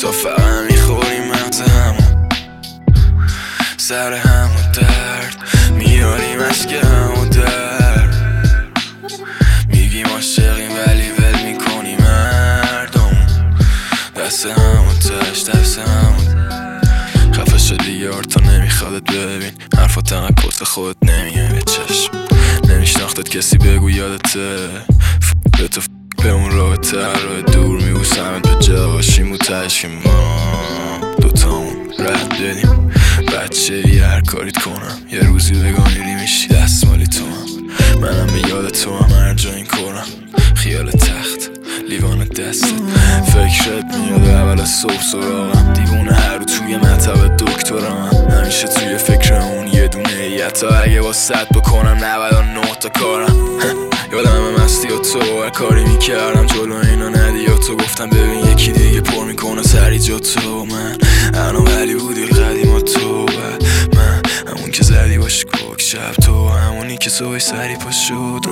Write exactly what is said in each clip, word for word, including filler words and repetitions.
تا فقط میخوریم مغز همون، سر همون درد میاریم از که همون درد. میگیم عاشقیم ولی ول میکنیم مردم، دست همون تش دست همون. خفه شد دیگه آرتا نمیخوادت ببین، حرفات انقدر کس خودت نمیه به چشم. نمیشناختت کسی بگو یادته، ف... به تو ف... به اون رابطه راه دور میبوسمت به جاشیم و تش که ما دوتامون رد بدیم. بچه یه هر کاریت کنم یه روزی بگم میری میشی دستمالی تو هم، منم به یاد تو هم هر جا این کنم. خیال تخت لیوان دستت فکرت میاد اول از صبح سراغم، دیوونه هر رو توی مطب دکترم، همیشه توی فکر اون یه دونه یتا. اگه با صد بکنم نود و نه تا کارم یادم مستی و تو هر کاری میکردم جلو اینا ندی و تو گفتم ببین یکی دیگه پر میکنه سری جا تو. من انا ولی بودی قدیم و تو من همون که زدی باش کوک شب، تو همونی که صبح سری پا شد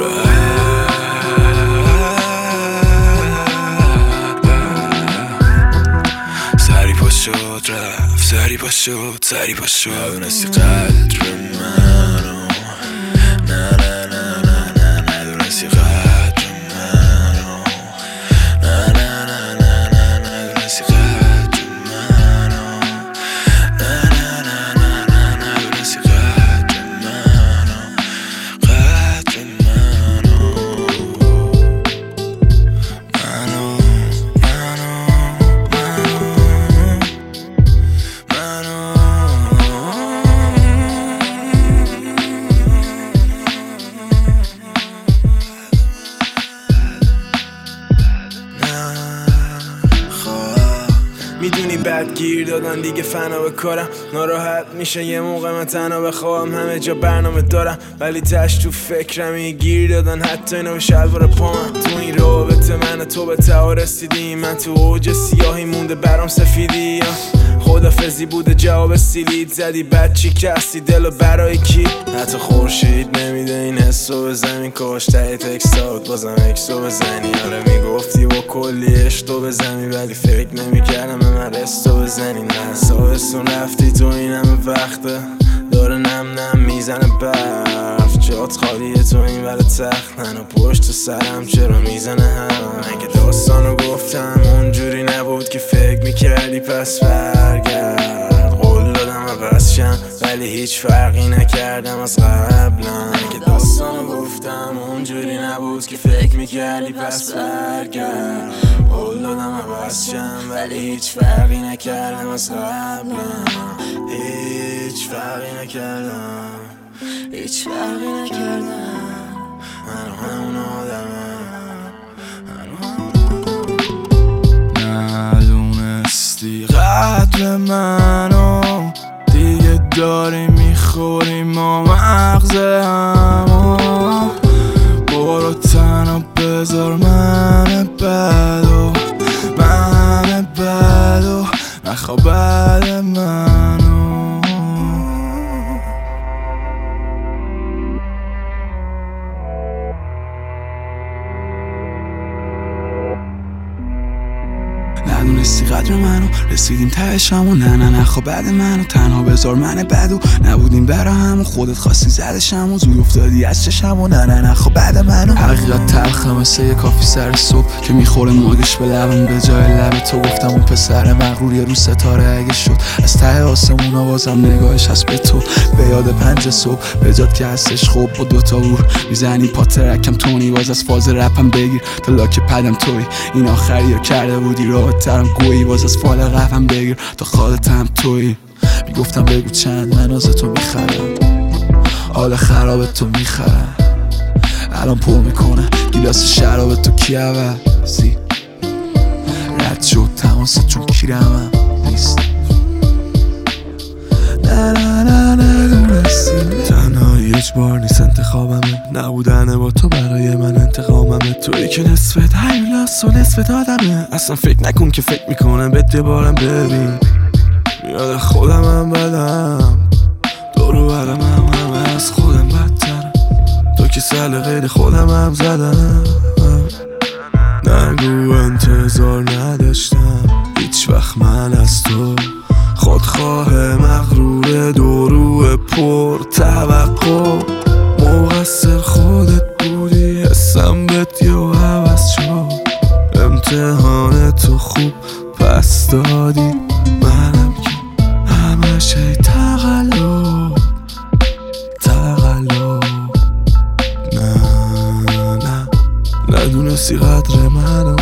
سری پا شد رفت، سری پا شد سری پا شد. ندونستی قدر منو، نه نه نه نه نه ندونستی قدر منو، نه نه نه نه نه ندونستی قدر منو، نه نه نه نه نه ندونستی قدر منو، قدر منو منو میدونی بد گیر دادن دیگه فنا به کارم، ناراحت میشه یه موقع من تنها بخوام، همه جا برنامه دارم ولی تش تو فکرمی گیر دادن حتی اینو به شلوار پامم. تو این رابطه من تو به ته رسیدیم، من تو اوج سیاهی مونده برام سفیدی، خدافزی بوده جواب سیلید زدی بعد چی کسی دلو برای کی؟ حتی خورشید نمیده این حسو به زمین، کاش ته تکستات بازم اکسو بزنی. آره میگفتی با کلی عشقو بزنی ولی فکر نمیکردم به من رستو بزنی. نه سابستون رفتی تو این همه وقته داره نم نم میزنه برف، جات خالیه تو این ور تخت، منو پشت سرم چرا میزنه هم. من که داستانو گفتم اونجوری نبود که فکر میکردی پس برگرد، قول دادم عوض شم ولی هیچ فرقی نکردم از قبلا. من که داستانو گفتم اونجوری نبود که فکر میکردی پس برگرد، قول دادم عوض شم ولی هیچ فرقی نکردم از قبلا، هیچ فرقی نکردم، هیچ فرقی نکردم. من همون آدمم، ندونستی قدر منو، دیگه داری میخوری ما مغز همو. برو تنها بذار من بدو، من بدو نخوا بعد منو. ندونستی قدر منو، رسیدیم تهشمو، نه نه نه خب بعد منو، تنها بذار من بدو، نبودیم برا همو، خودت خواستی زدشمو، زود افتادی از چشمو، نه نه نه خب بعد منو. حقیقت تلخه مثل یه کافی سر صبح که میخوره موگش به لبم، به جای لب تو گفتم اون پسر مغرور یه رو ستاره اگه شد از ته آسمون آوازم نگاهش هست به تو، به یاد پنج صبح به جاد که هستش خوب با دوتا ور میزنی پا ترکم تونی باز از فاز رپم بگیر تا لاک پدم توی این آخری رو کرده بودی راه ترم گویی باز از فال قفم بگیر تا خالتم توی. میگفتم بگو چند من از تو میخرم، حال خراب تو میخرم، الان پر میکنه گیلاس شراب تو کی عوضی، رد شد تماست چون کیرمم نیست. نه نه نه نه دونستی تنهایی اجبار نیست انتخابمه، نبودن با تو برای من انتقاممه، توی که نصفت هیولاس و نصفت آدمه، اصلا فکر نکن که فکر میکنم بهت یه بارم ببین، یاد خودم هم بدم دورو برم هم همه از خودم بدتر، تو که سل غیر خودم هم زدم، نگو انتظار نداشتم هیچ هیچ وقت من از تو خودخواه مغرور دورو پر توقع مقصر خودت بودی حسم بهت یا عوض شد امتحان تو خوب پس دادی منم که همش ای تقلب تقلب نه نه ندونستی قدر منو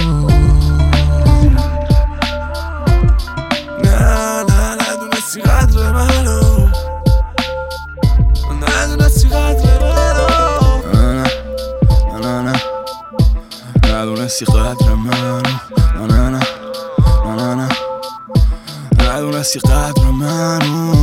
نه نه ندونستی قدر منو ندونستی قدر منو نه نه نه ندونستی قدر منو نه نه نه نه ندونستی قدر منو